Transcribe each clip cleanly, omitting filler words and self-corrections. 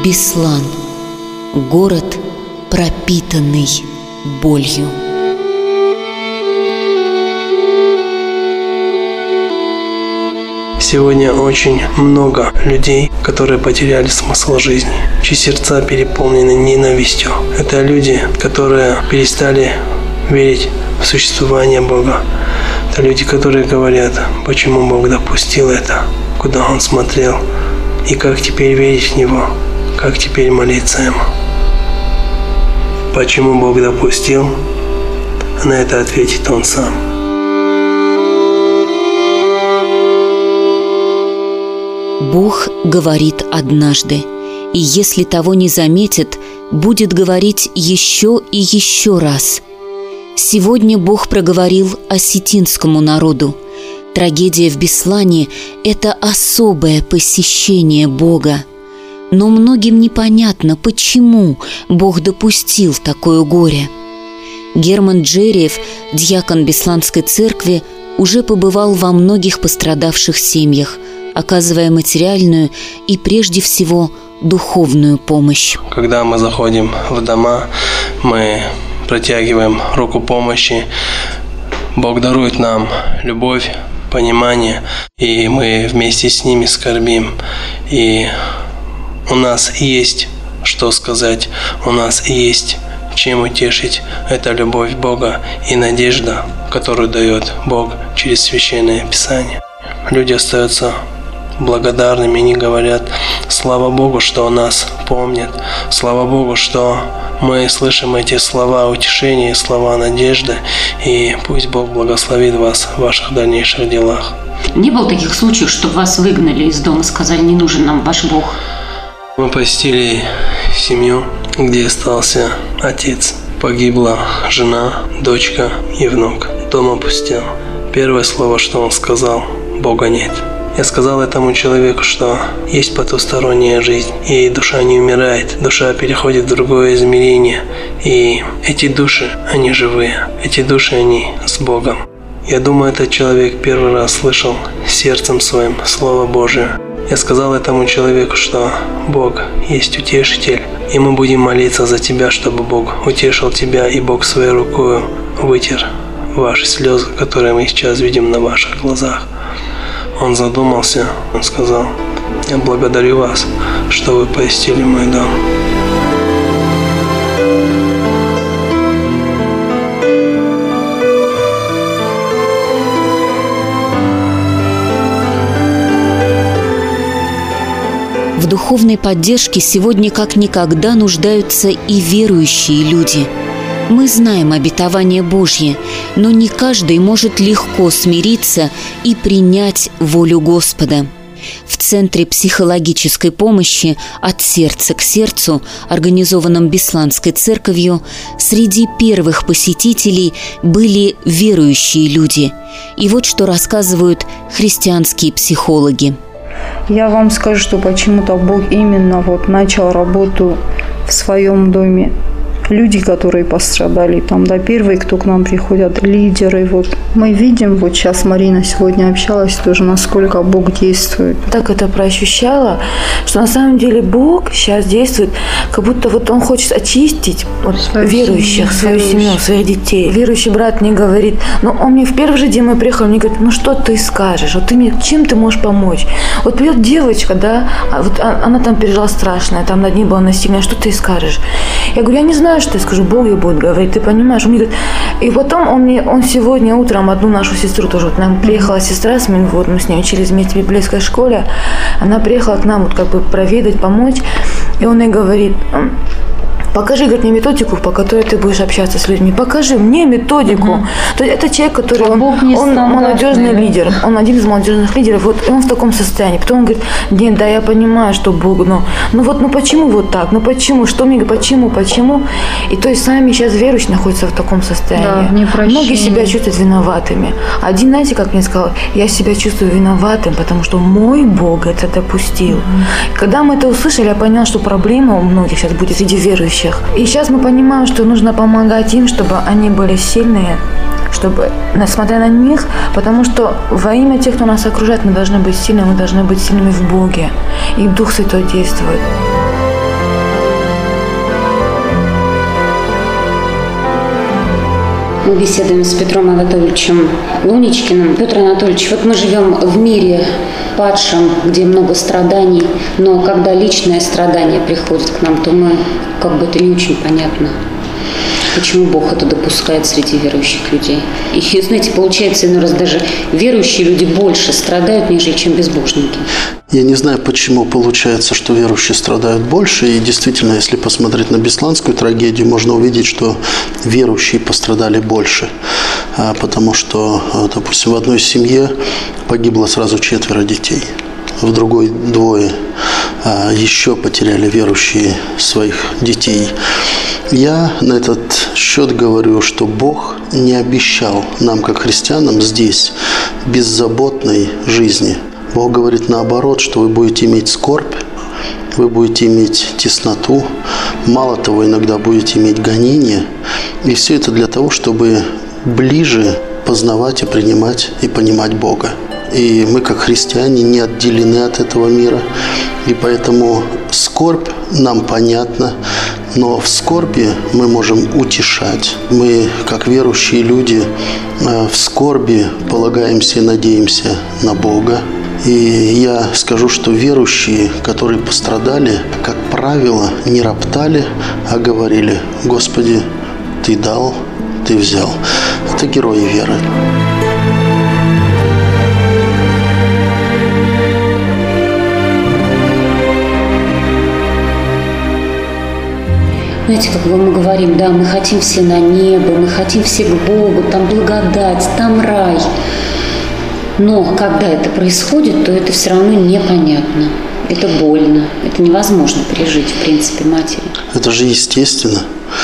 Беслан. Город, пропитанный болью. Сегодня очень много людей, которые потеряли смысл жизни, чьи сердца переполнены ненавистью. Это люди, которые перестали верить в существование Бога. Это люди, которые говорят, почему Бог допустил это, куда Он смотрел, и как теперь верить в Него, как теперь молиться Ему. Почему Бог допустил, на это ответит Он сам. Бог говорит однажды, и если того не заметит, будет говорить еще и еще раз. Сегодня Бог проговорил осетинскому народу. Трагедия в Беслане – это особое посещение Бога. Но многим непонятно, почему Бог допустил такое горе. Герман Джериев, диакон Бесланской церкви, уже побывал во многих пострадавших семьях, оказывая материальную и, прежде всего, духовную помощь. Когда мы заходим в дома, мы протягиваем руку помощи. Бог дарует нам любовь, понимание, и мы вместе с ними скорбим. И у нас есть что сказать, у нас есть чем утешить. Это любовь Бога и надежда, которую дает Бог через Священное Писание. Люди остаются благодарными, они говорят: слава Богу, что о нас помнят, слава Богу, что мы слышим эти слова утешения, слова надежды, и пусть Бог благословит вас в ваших дальнейших делах. Не было таких случаев, что вас выгнали из дома, сказали: не нужен нам ваш Бог? Мы посетили семью, где остался отец. Погибла жена, дочка и внук. Дом опустел. Первое слово, что он сказал: Бога нет. Я сказал этому человеку, что есть потусторонняя жизнь, и душа не умирает, душа переходит в другое измерение, и эти души, они живые, эти души, они с Богом. Я думаю, этот человек первый раз слышал сердцем своим Слово Божие. Я сказал этому человеку, что Бог есть утешитель, и мы будем молиться за тебя, чтобы Бог утешил тебя, и Бог своей рукой вытер ваши слезы, которые мы сейчас видим на ваших глазах. Он задумался, он сказал: я благодарю вас, что вы посетили мой дом. В духовной поддержке сегодня как никогда нуждаются и верующие люди. Мы знаем обетование Божье, но не каждый может легко смириться и принять волю Господа. В Центре психологической помощи «От сердца к сердцу», организованном Бесланской церковью, среди первых посетителей были верующие люди. И вот что рассказывают христианские психологи. Я вам скажу, что почему-то Бог именно начал работу в своем доме. Люди, которые пострадали, там, первые, кто к нам приходят, лидеры, мы видим, сейчас Марина сегодня общалась тоже, насколько Бог действует. Так это проощущала, что на самом деле Бог сейчас действует, как будто Он хочет очистить верующих, свою семью, своих детей. Верующий брат мне говорит, он мне в первый же день мы приехали, мне говорит: что ты скажешь, чем ты можешь помочь? Придет девочка, она там пережила страшное, там над ней было насилие, что ты скажешь? Я говорю: я не знаю, что я скажу, Бог ей будет говорить, ты понимаешь? Он мне говорит, и потом он сегодня утром одну нашу сестру тоже, нам приехала сестра, мы с ней учились вместе в библейской школе, она приехала к нам проведать, помочь, и он ей говорит: покажи, говорит, мне методику, по которой ты будешь общаться с людьми. Покажи мне методику. То есть это человек, который, он молодежный лидер. Он один из молодежных лидеров. И он в таком состоянии. Потом он говорит: нет, я понимаю, что Бог, почему так? Почему? Что мне, почему? И то есть сами сейчас верующие находятся в таком состоянии. Многие себя чувствуют виноватыми. Один, знаете, как мне сказал: я себя чувствую виноватым, потому что мой Бог это допустил. Когда мы это услышали, я поняла, что проблема у многих сейчас будет среди верующих. И сейчас мы понимаем, что нужно помогать им, чтобы они были сильные, чтобы, несмотря на них, потому что во имя тех, кто нас окружает, мы должны быть сильными в Боге. И Дух Святой действует. Мы беседуем с Петром Анатольевичем Луничкиным. Петр Анатольевич, вот мы живем в мире падшем, где много страданий, но когда личное страдание приходит к нам, то мы, как бы это не очень понятно. Почему Бог это допускает среди верующих людей? И, знаете, получается, иной раз даже верующие люди больше страдают, нежели чем безбожники. Я не знаю, почему получается, что верующие страдают больше. И действительно, если посмотреть на бесланскую трагедию, можно увидеть, что верующие пострадали больше. Потому что, допустим, в одной семье погибло сразу 4 детей. В другой 2 еще потеряли верующие своих детей. Я на этот счет говорю, что Бог не обещал нам, как христианам, здесь беззаботной жизни. Бог говорит наоборот, что вы будете иметь скорбь, вы будете иметь тесноту, мало того, иногда будете иметь гонения. И все это для того, чтобы ближе познавать и принимать и понимать Бога. И мы, как христиане, не отделены от этого мира. И поэтому скорбь нам понятна, но в скорби мы можем утешать. Мы, как верующие люди, в скорби полагаемся и надеемся на Бога. И я скажу, что верующие, которые пострадали, как правило, не роптали, а говорили: «Господи, Ты дал, Ты взял». Это герои веры. Знаете, как бы мы говорим, да, мы хотим все на небо, мы хотим все к Богу, там благодать, там рай. Но когда это происходит, то это все равно непонятно. Это больно, это невозможно пережить, в принципе, матери. Это же естественно.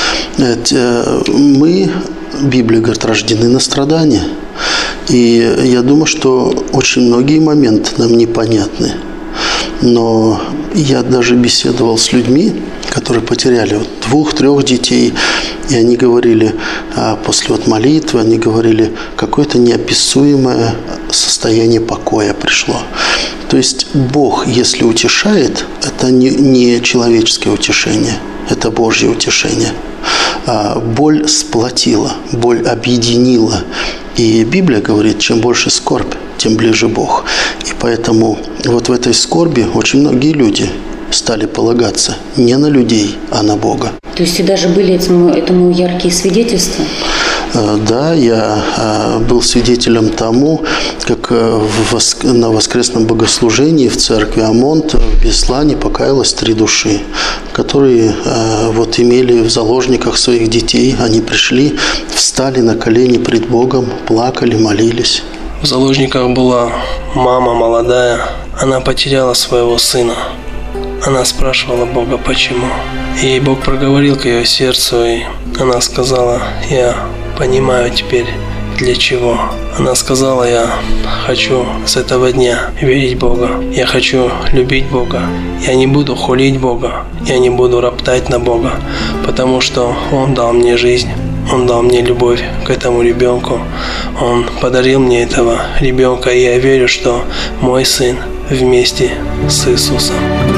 Мы, Библия говорит, рождены на страдания. И я думаю, что очень многие моменты нам непонятны. Но я даже беседовал с людьми, которые потеряли 2-3 детей, и они говорили, после молитвы, они говорили, какое-то неописуемое состояние покоя пришло. То есть Бог, если утешает, это не человеческое утешение, это Божье утешение. Боль сплотила, боль объединила. И Библия говорит, чем больше скорбь, тем ближе Бог. И поэтому вот в этой скорби очень многие люди стали полагаться не на людей, а на Бога. То есть и даже были этому яркие свидетельства? Да, я был свидетелем тому, как на воскресном богослужении в церкви Амонт в Беслане покаялось 3 души, которые имели в заложниках своих детей. Они пришли, встали на колени пред Богом, плакали, молились. В заложниках была мама молодая, она потеряла своего сына. Она спрашивала Бога, почему. И Бог проговорил к ее сердцу, и она сказала: «Я понимаю теперь, для чего». Она сказала: «Я хочу с этого дня верить в Бога. Я хочу любить Бога. Я не буду хулить Бога. Я не буду роптать на Бога, потому что Он дал мне жизнь. Он дал мне любовь к этому ребенку. Он подарил мне этого ребенка, и я верю, что мой сын вместе с Иисусом».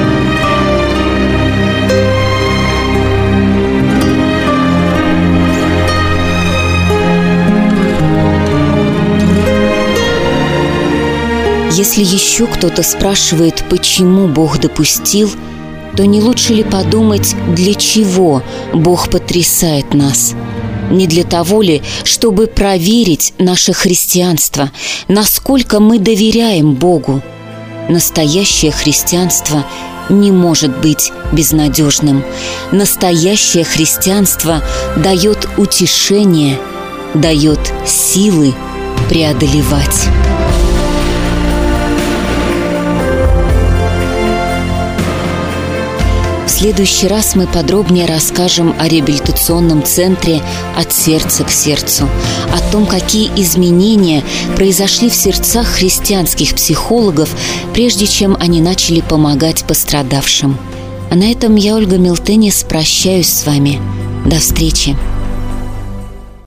Если еще кто-то спрашивает, почему Бог допустил, то не лучше ли подумать, для чего Бог потрясает нас? Не для того ли, чтобы проверить наше христианство, насколько мы доверяем Богу? Настоящее христианство не может быть безнадежным. Настоящее христианство дает утешение, дает силы преодолевать. В следующий раз мы подробнее расскажем о реабилитационном центре «От сердца к сердцу», о том, какие изменения произошли в сердцах христианских психологов, прежде чем они начали помогать пострадавшим. А на этом я, Ольга Милтенис, прощаюсь с вами. До встречи!